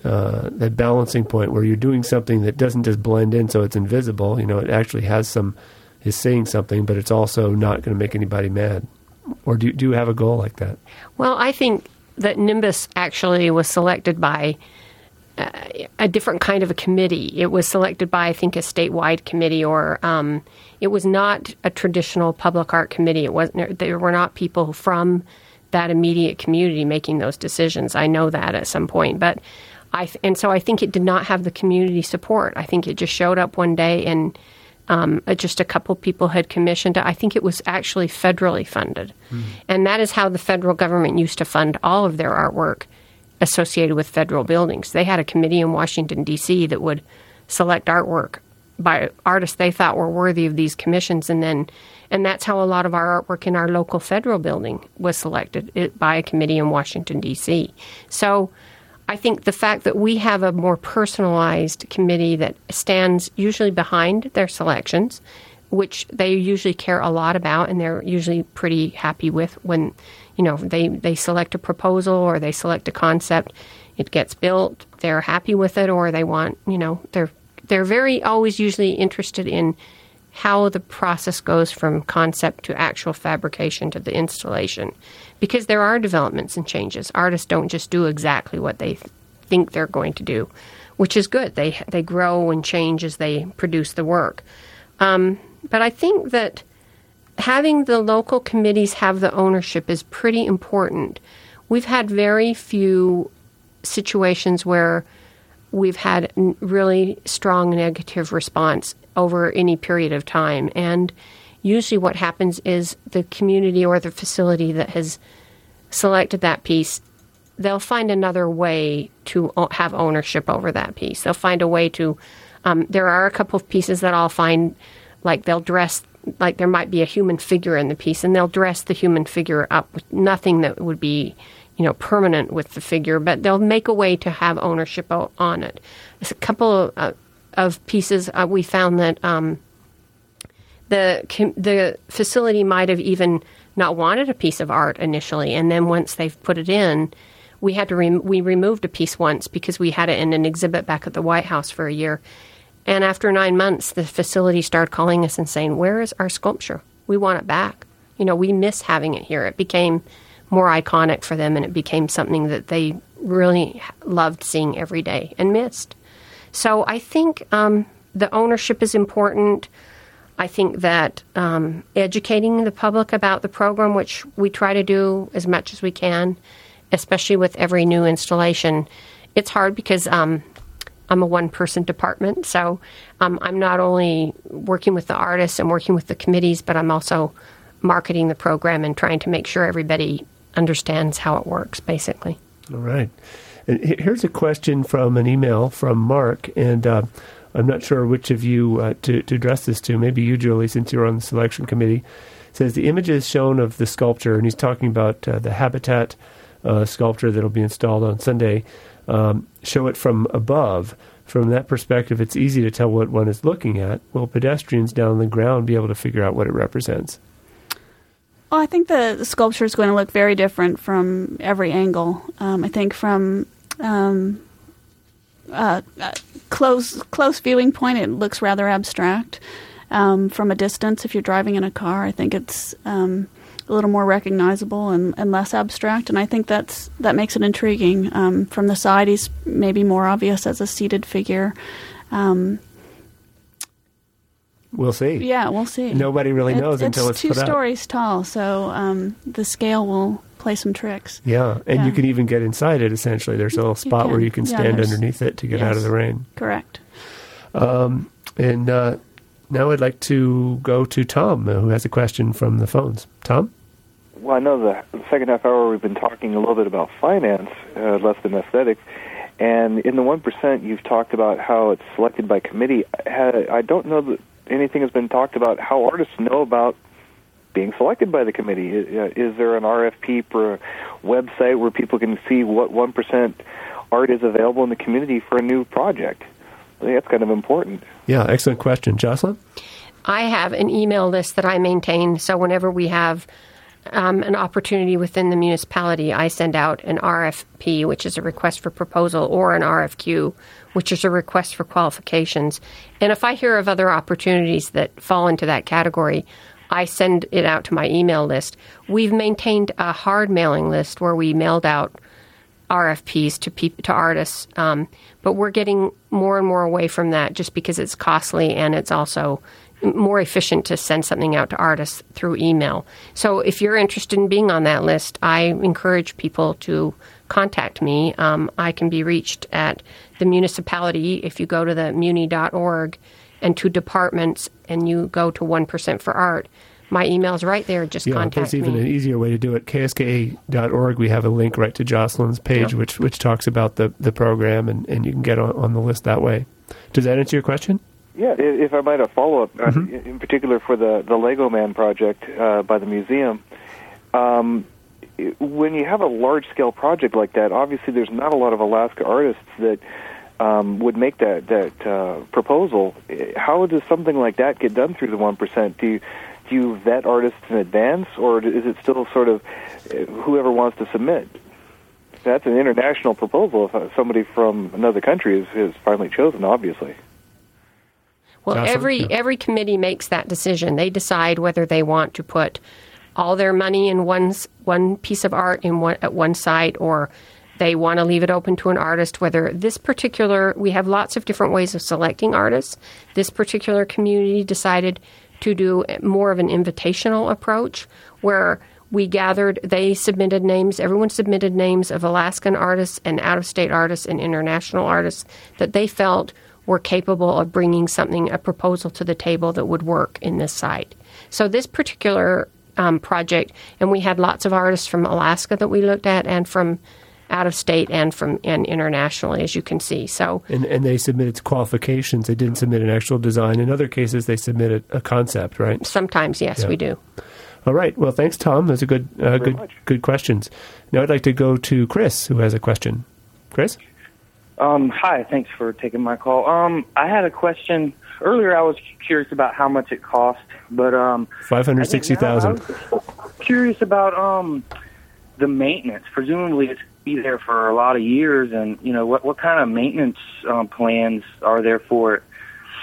uh, that balancing point where you're doing something that doesn't just blend in so it's invisible. You know, it actually has some, is saying something, but it's also not going to make anybody mad. Or do, do you have a goal like that? Well, I think that Nimbus actually was selected by uh, a different kind of a committee. It was selected by, I think, a statewide committee, or um, it was not a traditional public art committee. It wasn't. There were not people from that immediate community making those decisions. I know that at some point, but I and so I think it did not have the community support. I think it just showed up one day and um, just a couple people had commissioned it. I think it was actually federally funded, mm. and that is how the federal government used to fund all of their artwork associated with federal buildings. They had a committee in Washington, D C that would select artwork by artists they thought were worthy of these commissions, and then and that's how a lot of our artwork in our local federal building was selected it, by a committee in Washington, D C So I think the fact that we have a more personalized committee that stands usually behind their selections, which they usually care a lot about, and they're usually pretty happy with when, you know, they, they select a proposal or they select a concept, it gets built, they're happy with it, or they want, you know, they're they're very always usually interested in how the process goes from concept to actual fabrication to the installation. Because there are developments and changes. Artists don't just do exactly what they th- think they're going to do, which is good. They they grow and change as they produce the work. Um, but I think that having the local committees have the ownership is pretty important. We've had very few situations where we've had really strong negative response over any period of time. And usually what happens is the community or the facility that has selected that piece, they'll find another way to have ownership over that piece. They'll find a way to, um, there are a couple of pieces that I'll find, like they'll dress, like there might be a human figure in the piece, and they'll dress the human figure up with nothing that would be, you know, permanent with the figure, but they'll make a way to have ownership on it. There's a couple of, uh, of pieces uh, we found that um, the the facility might have even not wanted a piece of art initially, and then once they've put it in, we had to re- we removed a piece once because we had it in an exhibit back at the White House for a year, and after nine months, the facility started calling us and saying, "Where is our sculpture? We want it back. You know, we miss having it here." It became more iconic for them, and it became something that they really loved seeing every day and missed. So I think um, the ownership is important. I think that um, educating the public about the program, which we try to do as much as we can, especially with every new installation, it's hard because um, I'm a one-person department. So um, I'm not only working with the artists and working with the committees, but I'm also marketing the program and trying to make sure everybody understands how it works, basically. All right. And here's a question from an email from Mark, and uh, I'm not sure which of you uh, to, to address this to. Maybe you, Julie, since you're on the selection committee. It says the images shown of the sculpture, and he's talking about uh, the Habitat uh, sculpture that will be installed on Sunday, um, show it from above. From that perspective, it's easy to tell what one is looking at. Will pedestrians down on the ground be able to figure out what it represents? Well, I think the, the sculpture is going to look very different from every angle. Um, I think from um, uh, uh, close close viewing point, it looks rather abstract. Um, from a distance, if you're driving in a car, I think it's um, a little more recognizable and, and less abstract. And I think that's that makes it intriguing. Um, from the side, he's maybe more obvious as a seated figure. Um, We'll see. Yeah, we'll see. Nobody really knows it, until it's two put up. stories tall, so um, the scale will play some tricks. Yeah, and yeah. you can even get inside it, essentially. There's a little spot you where you can yeah, stand underneath it to get yes, out of the rain. Correct. Um, and uh, now I'd like to go to Tom, uh, who has a question from the phones. Tom? Well, I know the, the second half hour we've been talking a little bit about finance, uh, less than aesthetics. And in the one percent, you've talked about how it's selected by committee. I don't know that anything has been talked about how artists know about being selected by the committee. Is there an R F P for a website where people can see what one percent art is available in the community for a new project? I think that's kind of important. Yeah, excellent question. Jocelyn? I have an email list that I maintain, so whenever we have um, an opportunity within the municipality, I send out an R F P, which is a request for proposal, or an R F Q, which is a request for qualifications. And if I hear of other opportunities that fall into that category, I send it out to my email list. We've maintained a hard mailing list where we mailed out R F Ps to people, to artists, um, but we're getting more and more away from that just because it's costly and it's also more efficient to send something out to artists through email. So if you're interested in being on that list, I encourage people to contact me. Um, I can be reached at the municipality. If you go to the muni dot org and to departments and you go to one percent for art, my email's right there. Just yeah, contact me. There's even an easier way to do it. K S K A dot org, we have a link right to Jocelyn's page, Yep. which which talks about the, the program, and, and you can get on, on the list that way. Does that answer your question? Yeah, i- if I might have follow-up, uh, Mm-hmm. in particular for the, the Lego Man project uh, by the museum, um, i- when you have a large-scale project like that, obviously there's not a lot of Alaska artists that um, would make that, that uh, proposal. How does something like that get done through the one percent? Do you, do you vet artists in advance, or is it still sort of uh, whoever wants to submit? That's an international proposal if somebody from another country is, is finally chosen, obviously. Well, Jocelyn? every Yeah. every committee makes that decision. They decide whether they want to put all their money in one s- one piece of art in one at one site, or they want to leave it open to an artist. Whether this particular, we have lots of different ways of selecting artists. This particular community decided to do more of an invitational approach, where we gathered, they submitted names, everyone submitted names of Alaskan artists and out-of-state artists and international artists that they felt were capable of bringing something, a proposal to the table that would work in this site. So this particular um, project, and we had lots of artists from Alaska that we looked at, and from out of state and from and internationally, as you can see. So And and they submitted qualifications. They didn't submit an actual design. In other cases, they submitted a concept, right? sometimes, yes, Yeah. we do. All right. Well, thanks, Tom. Those are good, uh, good, much. good questions. Now I'd like to go to Chris, who has a question. Chris? Um, hi, thanks for taking my call. Um, I had a question. Earlier I was curious about how much it cost, but um, Five hundred sixty thousand. I think now I was curious about um, the maintenance. Presumably it's be there for a lot of years, and you know what what kind of maintenance um, plans are there for it?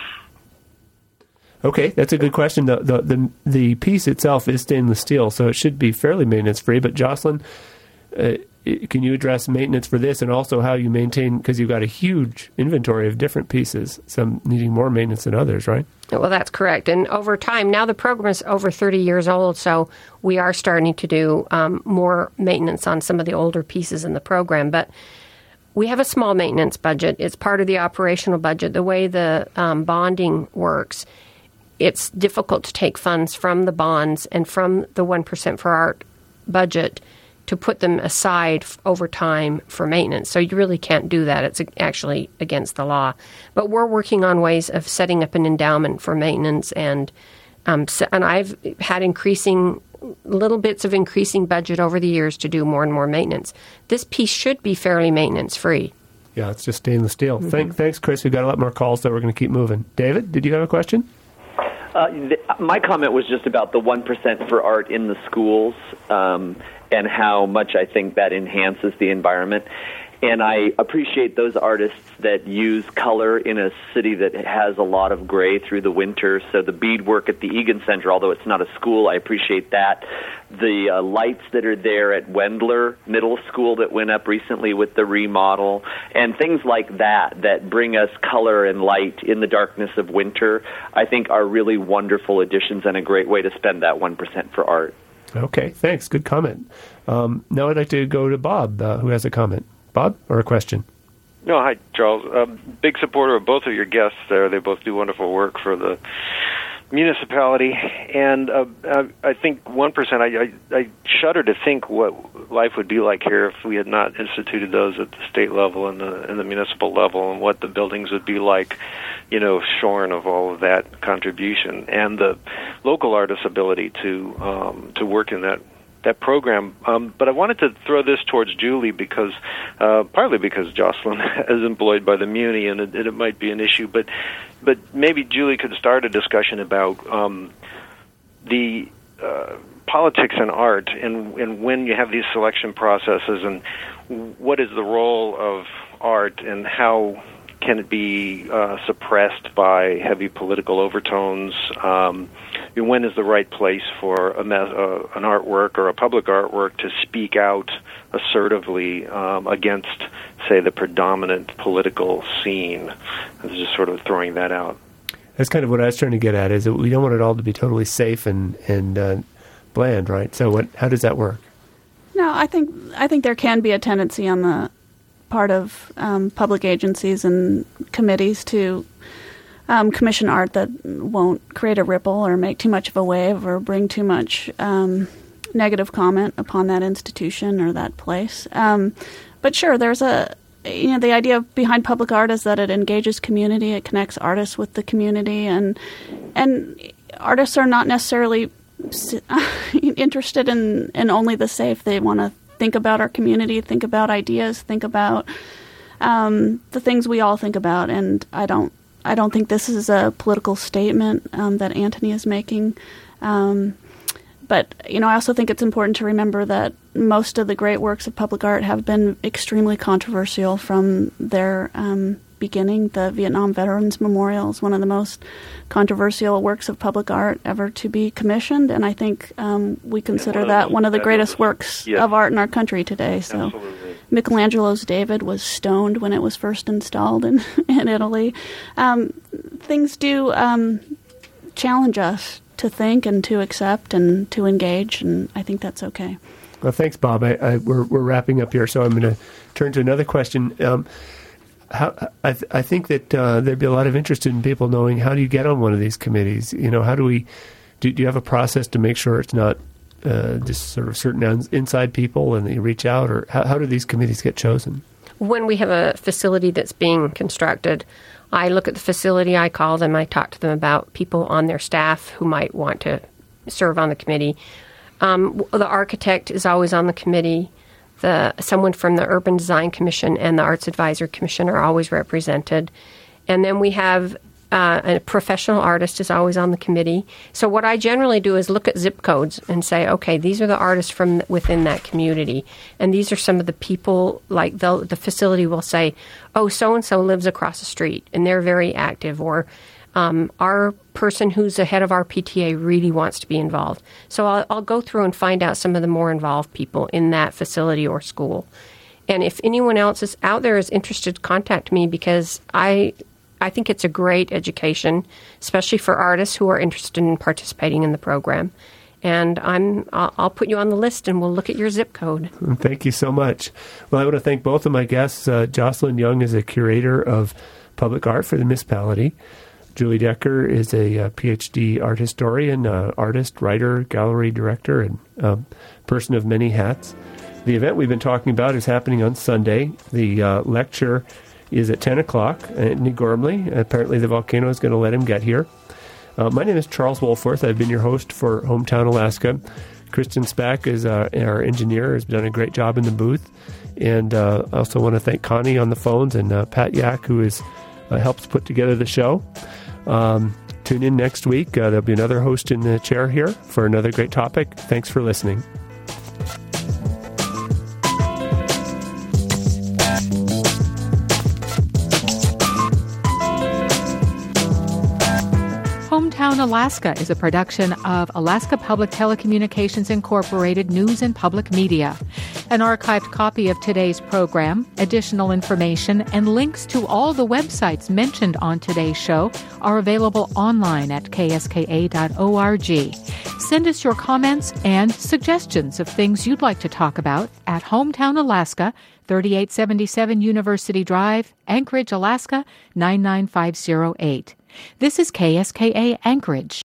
Okay, that's a good question. The, the the the piece itself is stainless steel, so it should be fairly maintenance free. But Jocelyn, uh, can you address maintenance for this, and also how you maintain, because you've got a huge inventory of different pieces, some needing more maintenance than others, right? Well, that's correct. And over time, now the program is over thirty years old, so we are starting to do um, more maintenance on some of the older pieces in the program. But we have a small maintenance budget. It's part of the operational budget. The way the um, bonding works, it's difficult to take funds from the bonds and from the one percent for Art budget to put them aside f- over time for maintenance. So you really can't do that. It's actually against the law. But we're working on ways of setting up an endowment for maintenance, and um, so, and I've had increasing little bits of increasing budget over the years to do more and more maintenance. This piece should be fairly maintenance free. Yeah, it's just stainless steel. Mm-hmm. Thank, thanks, Chris. We've got a lot more calls, so we're going to keep moving. David, did you have a question? Uh, th- my comment was just about the one percent for art in the schools, um, and how much I think that enhances the environment. And I appreciate those artists that use color in a city that has a lot of gray through the winter. So the beadwork at the Egan Center, although it's not a school, I appreciate that. The uh, lights that are there at Wendler Middle School that went up recently with the remodel, and things like that that bring us color and light in the darkness of winter, I think are really wonderful additions and a great way to spend that one percent for art. Okay, thanks. Good comment. Um, now I'd like to go to Bob, uh, who has a comment. Bob, or a question? No, hi, Charles. Um, big supporter of both of your guests there. They both do wonderful work for the municipality. And uh, I think one percent, I, I, I shudder to think what life would be like here if we had not instituted those at the state level and the, and the municipal level, and what the buildings would be like, you know, shorn of all of that contribution. And the local artists' ability to um, to work in that that program. Um, but I wanted to throw this towards Julie because, uh, partly because Jocelyn is employed by the Muni and it, it might be an issue, but but maybe Julie could start a discussion about um, the uh, politics and art, and, and when you have these selection processes, and what is the role of art, and how can it be uh, suppressed by heavy political overtones? Um, and when is the right place for a me- uh, an artwork or a public artwork to speak out assertively um, against, say, the predominant political scene? I was just sort of throwing that out. That's kind of what I was trying to get at, is that we don't want it all to be totally safe and, and uh, bland, right? So what? How does that work? No, I think I think there can be a tendency on the part of um, public agencies and committees to um, commission art that won't create a ripple or make too much of a wave or bring too much um, negative comment upon that institution or that place. Um, but sure, there's a, you know, the idea behind public art is that it engages community, it connects artists with the community, and and artists are not necessarily interested in, in only the safe. They want to think about our community, think about ideas, think about um, the things we all think about. And I don't, I don't think this is a political statement um, that Antony is making. Um, but you know, I also think it's important to remember that most of the great works of public art have been extremely controversial from their um, beginning. The Vietnam Veterans Memorial is one of the most controversial works of public art ever to be commissioned, and I think um, we consider that one of the greatest works yes. of art in our country today. So, Absolutely. Michelangelo's David was stoned when it was first installed in, in Italy. Um, things do um, challenge us to think and to accept and to engage, and I think that's okay. Well, thanks, Bob. I, I, we're, we're wrapping up here, so I'm going to turn to another question. Um, How, I, th- I think that uh, there'd be a lot of interest in people knowing, how do you get on one of these committees? You know, how do we, do, do you have a process to make sure it's not uh, just sort of certain inside people and you reach out, or how, how do these committees get chosen? When we have a facility that's being constructed, I look at the facility, I call them, I talk to them about people on their staff who might want to serve on the committee. Um, the architect is always on the committee. The someone from the Urban Design Commission and the Arts Advisory Commission are always represented. And then we have uh, a professional artist is always on the committee. So what I generally do is look at zip codes and say, okay, these are the artists from within that community. And these are some of the people, like the, the facility will say, oh, so-and-so lives across the street, and they're very active. Or um, our person who's the head of our P T A really wants to be involved. So I'll, I'll go through and find out some of the more involved people in that facility or school. And if anyone else is out there is interested, contact me, because I I think it's a great education, especially for artists who are interested in participating in the program. And I'm I'll, I'll put you on the list, and we'll look at your zip code. Thank you so much. Well, I want to thank both of my guests. Uh, Jocelyn Young is a curator of public art for the municipality. Julie Decker is a uh, P H D art historian, uh, artist, writer, gallery director, and uh, person of many hats. The event we've been talking about is happening on Sunday. The uh, lecture is at ten o'clock at Anthony Gormley. Apparently the volcano is going to let him get here. Uh, my name is Charles Wohlforth. I've been your host for Hometown Alaska. Kristen Spack is uh, our engineer, has done a great job in the booth. And uh, I also want to thank Connie on the phones, and uh, Pat Yak, who is, uh, helps put together the show. Um, tune in next week. Uh, there'll be another host in the chair here for another great topic. Thanks for listening. Hometown Alaska is a production of Alaska Public Telecommunications Incorporated News and Public Media. An archived copy of today's program, additional information, and links to all the websites mentioned on today's show are available online at k s k a dot org. Send us your comments and suggestions of things you'd like to talk about at Hometown Alaska, thirty-eight seventy-seven University Drive, Anchorage, Alaska, nine nine five zero eight. This is K S K A Anchorage.